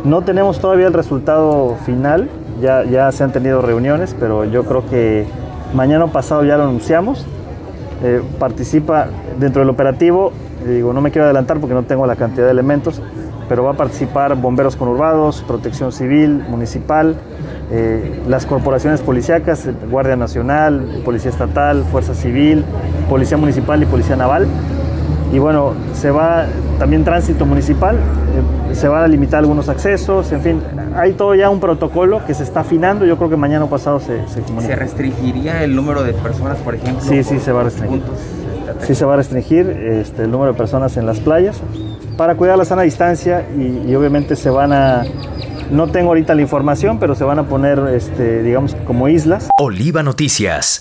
No tenemos todavía el resultado final, ya se han tenido reuniones, pero yo creo que mañana o pasado ya lo anunciamos. Participa dentro del operativo, digo, no me quiero adelantar porque no tengo la cantidad de elementos, pero va a participar bomberos conurbados, protección civil, municipal, las corporaciones policíacas, Guardia Nacional, Policía Estatal, Fuerza Civil, Policía Municipal y Policía Naval. Y bueno, se va también tránsito municipal, se van a limitar algunos accesos, en fin, hay todo ya un protocolo que se está afinando. Yo creo que mañana o pasado se comunica. ¿Se restringiría el número de personas, por ejemplo? Sí, se va a restringir. Sí, se va a restringir el número de personas en las playas para cuidar la sana distancia y obviamente se van a... No tengo ahorita la información, pero se van a poner, digamos, como islas. Oliva Noticias.